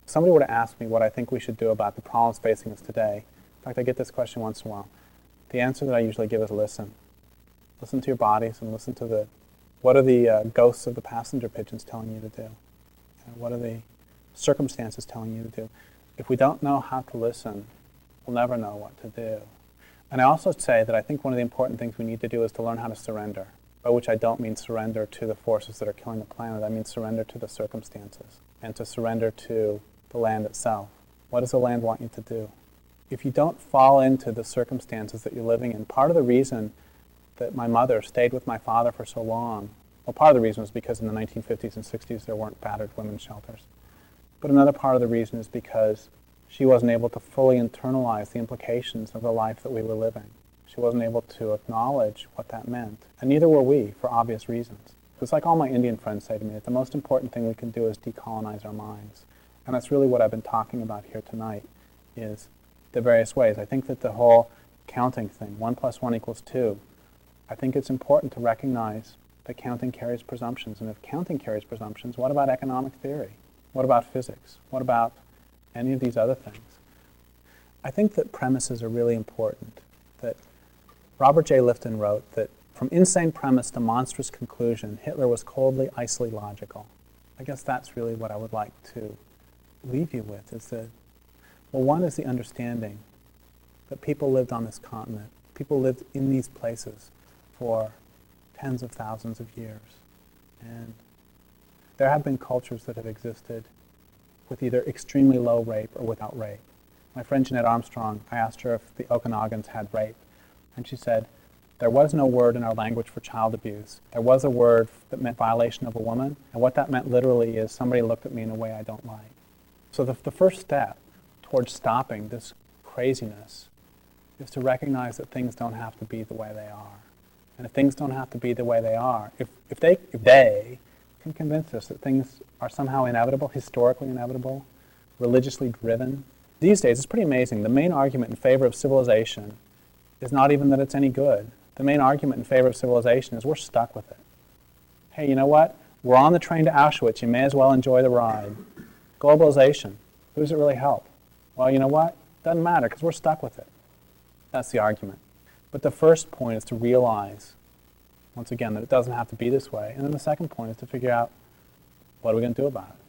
If somebody were to ask me what I think we should do about the problems facing us today, in fact, I get this question once in a while, the answer that I usually give is listen. Listen to your bodies and listen to what are the ghosts of the passenger pigeons telling you to do? What are the circumstances telling you to do? If we don't know how to listen, we'll never know what to do. And I also say that I think one of the important things we need to do is to learn how to surrender, by which I don't mean surrender to the forces that are killing the planet. I mean surrender to the circumstances and to surrender to the land itself. What does the land want you to do? If you don't fall into the circumstances that you're living in, part of the reason that my mother stayed with my father for so long, well, part of the reason was because in the 1950s and 60s there weren't battered women's shelters. But another part of the reason is because she wasn't able to fully internalize the implications of the life that we were living. She wasn't able to acknowledge what that meant. And neither were we, for obvious reasons. It's like all my Indian friends say to me, that the most important thing we can do is decolonize our minds. And that's really what I've been talking about here tonight, is the various ways. I think that the whole counting thing, 1 + 1 = 2, I think it's important to recognize that counting carries presumptions. And if counting carries presumptions, what about economic theory? What about physics? What about any of these other things? I think that premises are really important. That Robert J. Lifton wrote that from insane premise to monstrous conclusion, Hitler was coldly, icily logical. I guess that's really what I would like to leave you with, is that, well, one is the understanding that people lived on this continent. People lived in these places for tens of thousands of years. And there have been cultures that have existed with either extremely low rape or without rape. My friend Jeanette Armstrong, I asked her if the Okanagans had rape, and she said, there was no word in our language for child abuse. There was a word that meant violation of a woman, and what that meant literally is somebody looked at me in a way I don't like. So the first step towards stopping this craziness is to recognize that things don't have to be the way they are. And if things don't have to be the way they are, if they can convince us that things are somehow inevitable, historically inevitable, religiously driven. These days, it's pretty amazing. The main argument in favor of civilization is not even that it's any good. The main argument in favor of civilization is we're stuck with it. Hey, you know what? We're on the train to Auschwitz. You may as well enjoy the ride. Globalization. Who does it really help? Well, you know what? Doesn't matter because we're stuck with it. That's the argument. But the first point is to realize, once again, that it doesn't have to be this way. And then the second point is to figure out, what are we going to do about it?